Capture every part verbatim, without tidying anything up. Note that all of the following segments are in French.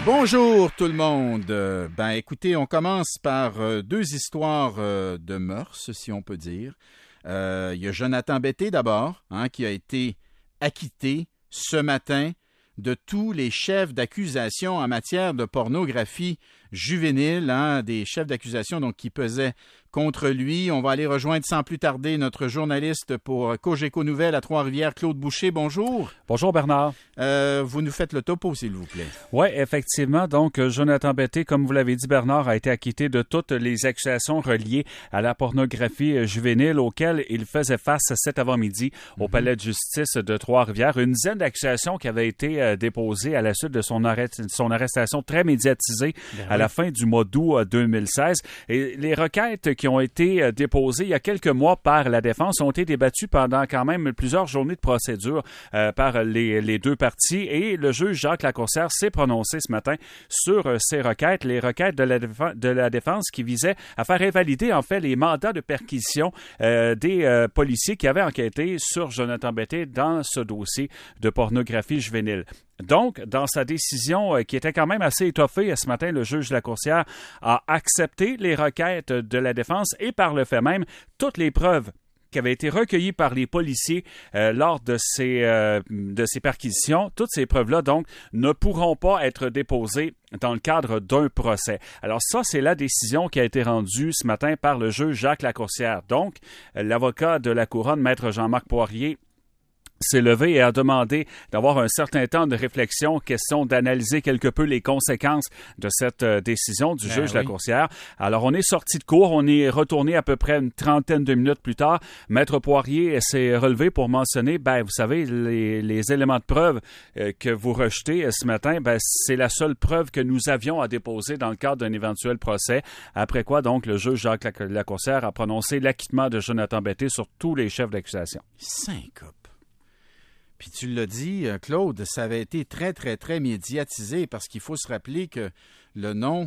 Bonjour tout le monde. Euh, ben écoutez, on commence par euh, deux histoires euh, de mœurs, si on peut dire. Euh, il y a Jonathan Betté d'abord, hein, qui a été acquitté ce matin de tous les chefs d'accusation en matière de pornographie juvénile, hein, des chefs d'accusation donc qui pesaient contre lui. On va aller rejoindre sans plus tarder notre journaliste pour Cogeco Nouvelles à Trois-Rivières, Claude Boucher. Bonjour. Bonjour Bernard. Euh, vous nous faites le topo, s'il vous plaît. Oui, effectivement. Donc, Jonathan Betté, comme vous l'avez dit, Bernard, a été acquitté de toutes les accusations reliées à la pornographie juvénile auxquelles il faisait face cet avant-midi au mm-hmm. palais de justice de Trois-Rivières. Une dizaine d'accusations qui avaient été euh, déposées à la suite de son, arrêt, son arrestation très médiatisée Bien à oui. la fin du mois d'août deux mille seize. Et les requêtes qui ont été déposées il y a quelques mois par la défense ont été débattues pendant quand même plusieurs journées de procédure euh, par les, les deux parties. Et le juge Jacques Lacourcière s'est prononcé ce matin sur euh, ces requêtes, les requêtes de la, déf- de la défense qui visaient à faire invalider en fait les mandats de perquisition euh, des euh, policiers qui avaient enquêté sur Jonathan Betté dans ce dossier de pornographie juvénile. Donc, dans sa décision euh, qui était quand même assez étoffée ce matin, le juge Lacourcière a accepté les requêtes de la défense et par le fait même, toutes les preuves qui avaient été recueillies par les policiers euh, lors de ces, euh, de ces perquisitions, toutes ces preuves-là, donc, ne pourront pas être déposées dans le cadre d'un procès. Alors ça, c'est la décision qui a été rendue ce matin par le juge Jacques Lacourcière. Donc, l'avocat de la Couronne, maître Jean-Marc Poirier, s'est levé et a demandé d'avoir un certain temps de réflexion, question d'analyser quelque peu les conséquences de cette euh, décision du ben juge oui. Lacourcière. Alors, on est sorti de cour, on est retourné à peu près une trentaine de minutes plus tard. Maître Poirier s'est relevé pour mentionner, ben, vous savez, les, les éléments de preuve euh, que vous rejetez euh, ce matin, ben, c'est la seule preuve que nous avions à déposer dans le cadre d'un éventuel procès. Après quoi, donc, le juge Jacques Lacourcière a prononcé l'acquittement de Jonathan Betté sur tous les chefs d'accusation. Syncope. Puis tu l'as dit, Claude, ça avait été très, très, très médiatisé parce qu'il faut se rappeler que le nom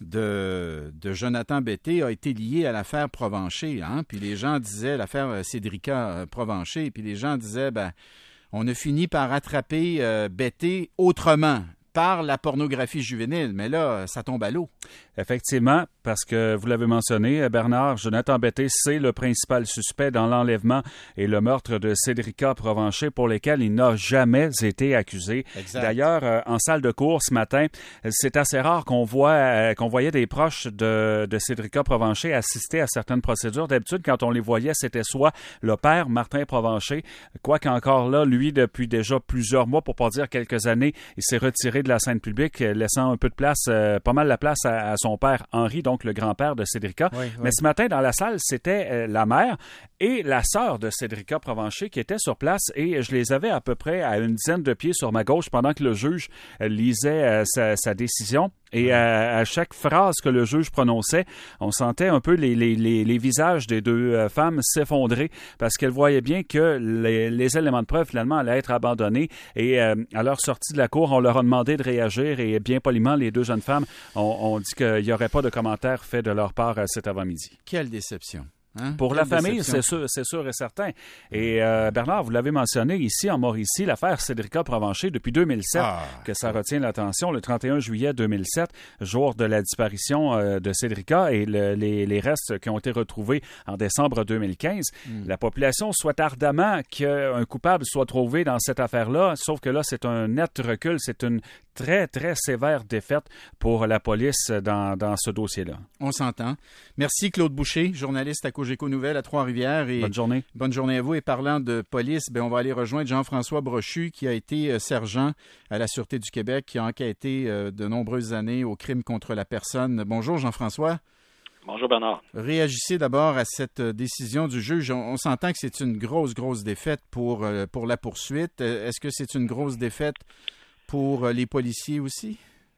de, de Jonathan Betté a été lié à l'affaire Provencher. Hein? Puis les gens disaient, l'affaire Cédrica Provencher, puis les gens disaient, ben, on a fini par attraper euh, Betté autrement, par la pornographie juvénile. Mais là, ça tombe à l'eau. Effectivement, parce que vous l'avez mentionné, Bernard, Jonathan Betté, c'est le principal suspect dans l'enlèvement et le meurtre de Cédrica Provencher pour lesquels il n'a jamais été accusé. Exact. D'ailleurs, euh, en salle de cour ce matin, c'est assez rare qu'on voit euh, qu'on voyait des proches de, de Cédrica Provencher assister à certaines procédures. D'habitude, quand on les voyait, c'était soit le père, Martin Provencher, quoique encore là, lui, depuis déjà plusieurs mois, pour pas dire quelques années, il s'est retiré de la scène publique, laissant un peu de place, euh, pas mal la place à, à son père Henri, donc le grand-père de Cédrica. Oui, oui. Mais ce matin, dans la salle, c'était euh, la mère et la sœur de Cédrica Provencher qui étaient sur place et je les avais à peu près à une dizaine de pieds sur ma gauche pendant que le juge euh, lisait euh, sa, sa décision. Et à, à chaque phrase que le juge prononçait, on sentait un peu les, les, les, les visages des deux euh, femmes s'effondrer parce qu'elles voyaient bien que les, les éléments de preuve, finalement, allaient être abandonnés. Et euh, à leur sortie de la cour, on leur a demandé de réagir et bien poliment, les deux jeunes femmes ont, ont dit qu'il n'y aurait pas de commentaires faits de leur part cet avant-midi. Quelle déception! Hein? Pour Quelle la famille, c'est sûr, c'est sûr et certain. Et euh, Bernard, vous l'avez mentionné ici en Mauricie, l'affaire Cédrica Provencher depuis deux mille sept, ah. que ça retient l'attention. Le trente et un juillet deux mille sept, jour de la disparition euh, de Cédrica et le, les, les restes qui ont été retrouvés en décembre deux mille quinze. Mm. La population souhaite ardemment qu'un coupable soit trouvé dans cette affaire-là, sauf que là, c'est un net recul, c'est une très, très sévère défaite pour la police dans, dans ce dossier-là. On s'entend. Merci Claude Boucher, journaliste à Cogeco Nouvelles à Trois-Rivières. Et bonne journée. Bonne journée à vous. Et parlant de police, bien, on va aller rejoindre Jean-François Brochu, qui a été euh, sergent à la Sûreté du Québec, qui a enquêté euh, de nombreuses années au crime contre la personne. Bonjour Jean-François. Bonjour Bernard. Réagissez d'abord à cette décision du juge. On, on s'entend que c'est une grosse, grosse défaite pour, euh, pour la poursuite. Est-ce que c'est une grosse défaite pour les policiers aussi?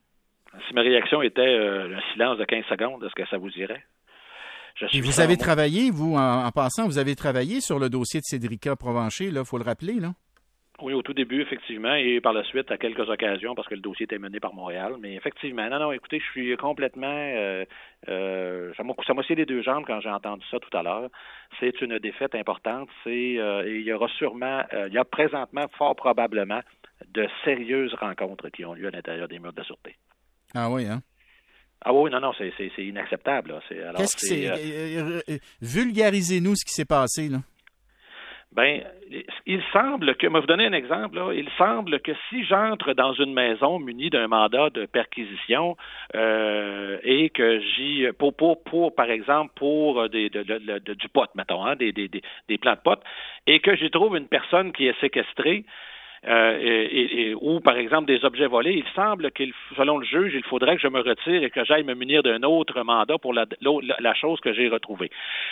Si ma réaction était euh, un silence de quinze secondes, est-ce que ça vous irait? Je suis Et vous avez travaillé, vous, en, en passant, vous avez travaillé sur le dossier de Cédrica Provencher, là, il faut le rappeler, là? Oui, au tout début, effectivement, et par la suite, à quelques occasions, parce que le dossier était mené par Montréal. Mais effectivement, non, non, écoutez, je suis complètement... Euh, euh, ça m'a, ça m'a scié les deux jambes quand j'ai entendu ça tout à l'heure. C'est une défaite importante. C'est, euh, et il y aura sûrement, euh, il y a présentement, fort probablement, de sérieuses rencontres qui ont lieu à l'intérieur des murs de la Sûreté. Ah oui, hein? Ah oui, non, non, c'est, c'est, c'est inacceptable. Là. C'est, alors, Qu'est-ce que c'est? c'est Euh, euh, vulgarisez-nous ce qui s'est passé, là. Ben, il semble que, je vais vous donner un exemple, là, il semble que si j'entre dans une maison munie d'un mandat de perquisition euh, et que j'y, pour, pour, pour, par exemple, pour des, de, de, de, de, du pot, mettons, hein, des, des, des, des plants de pot, et que j'y trouve une personne qui est séquestrée, Euh, et, et, ou, par exemple, des objets volés, il semble qu'il, selon le juge, il faudrait que je me retire et que j'aille me munir d'un autre mandat pour la, la, la chose que j'ai retrouvée.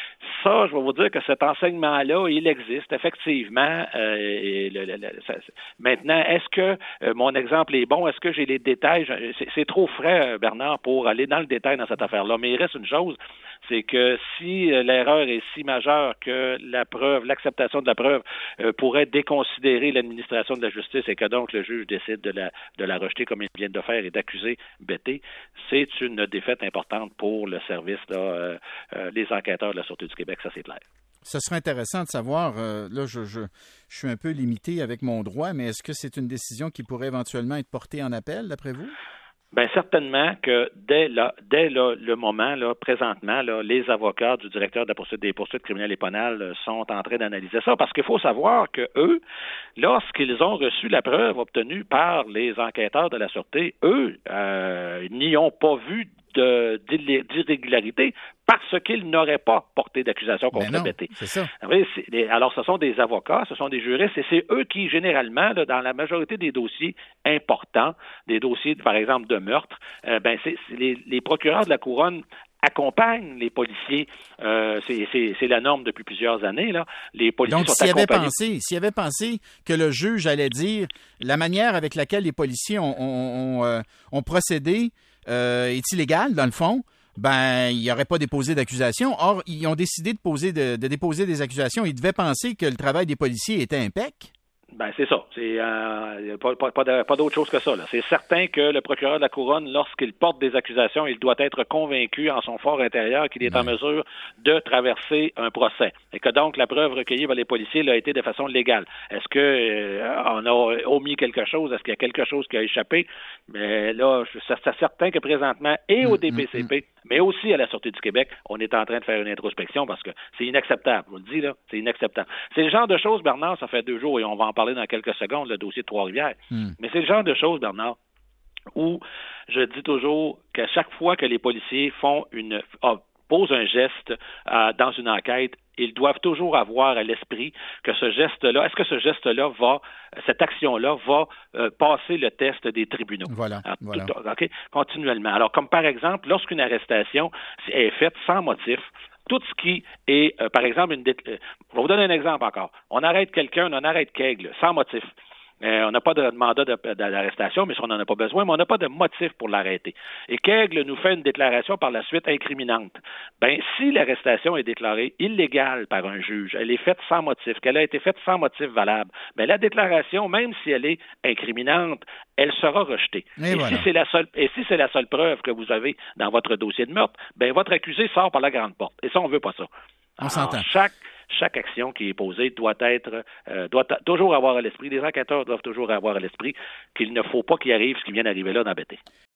Ça, je vais vous dire que cet enseignement-là, il existe, effectivement. Euh, et le, le, le, ça, maintenant, est-ce que euh, mon exemple est bon? Est-ce que j'ai les détails? C'est, c'est trop frais, Bernard, pour aller dans le détail dans cette affaire-là. Mais il reste une chose, c'est que si l'erreur est si majeure que la preuve, l'acceptation de la preuve euh, pourrait déconsidérer l'administration de la justice et que donc le juge décide de la, de la rejeter comme il vient de faire et d'accuser Betté, c'est une défaite importante pour le service, là, euh, euh, les enquêteurs de la Sûreté du Québec, ça c'est clair. Ce serait intéressant de savoir, euh, là je, je, je suis un peu limité avec mon droit, mais est-ce que c'est une décision qui pourrait éventuellement être portée en appel, d'après vous? Bien, certainement que dès, là, dès là, le moment, là, présentement, là, les avocats du directeur de la poursuite, des poursuites criminelles et pénales sont en train d'analyser ça parce qu'il faut savoir que eux, lorsqu'ils ont reçu la preuve obtenue par les enquêteurs de la Sûreté, eux euh, n'y ont pas vu de, d'irrégularité parce qu'ils n'auraient pas porté d'accusation contre Betté. C'est ça. Oui, c'est, alors, ce sont des avocats, ce sont des juristes, et c'est eux qui, généralement, là, dans la majorité des dossiers importants, des dossiers, par exemple, de meurtre, euh, ben, c'est, c'est les, les procureurs de la Couronne accompagnent les policiers. Euh, c'est, c'est, c'est la norme depuis plusieurs années. Là. Les policiers Donc, sont s'il avait accompagnés. pensé, s'il avait pensé que le juge allait dire la manière avec laquelle les policiers ont, ont, ont, euh, ont procédé euh, est illégale, dans le fond, ben, il n'aurait pas déposé d'accusation. Or, ils ont décidé de, poser, de, de déposer des accusations. Ils devaient penser que le travail des policiers était impec. Ben c'est ça. C'est euh, pas, pas, pas, de, pas d'autre chose que ça. Là. C'est certain que le procureur de la Couronne, lorsqu'il porte des accusations, il doit être convaincu en son fort intérieur qu'il est ouais. en mesure de traverser un procès et que donc la preuve recueillie par les policiers l'a été de façon légale. Est-ce que euh, on a omis quelque chose? Est-ce qu'il y a quelque chose qui a échappé? Mais là, c'est certain que présentement, et au D P C P, mais aussi à la Sûreté du Québec, on est en train de faire une introspection parce que c'est inacceptable. Je vous le dis, là, c'est inacceptable. C'est le genre de choses, Bernard, ça fait deux jours et on va en parler dans quelques secondes, le dossier de Trois-Rivières. Mm. Mais c'est le genre de choses, Bernard, où je dis toujours qu'à chaque fois que les policiers font une oh, posent un geste euh, dans une enquête, ils doivent toujours avoir à l'esprit que ce geste-là, est-ce que ce geste-là va, cette action-là va euh, passer le test des tribunaux? Voilà. Alors, voilà. Tout, okay, continuellement. Alors, comme par exemple, lorsqu'une arrestation est faite sans motif, tout ce qui est, euh, par exemple, une dé... euh, je vais vous donner un exemple encore. On arrête quelqu'un, on arrête Kegel, sans motif. Euh, on n'a pas de mandat de, de, d'arrestation, mais si on n'en a pas besoin, mais on n'a pas de motif pour l'arrêter. Et Kegel nous fait une déclaration par la suite incriminante. Ben, si l'arrestation est déclarée illégale par un juge, elle est faite sans motif, qu'elle a été faite sans motif valable, ben la déclaration, même si elle est incriminante, elle sera rejetée. Et, et, voilà. si c'est la seule, et si c'est la seule preuve que vous avez dans votre dossier de meurtre, ben votre accusé sort par la grande porte. Et ça, on veut pas ça. On Alors, s'entend. Chaque Chaque action qui est posée doit être, euh, doit t- toujours avoir à l'esprit, les enquêteurs doivent toujours avoir à l'esprit qu'il ne faut pas qu'il arrive ce qui vient d'arriver là dans Betté.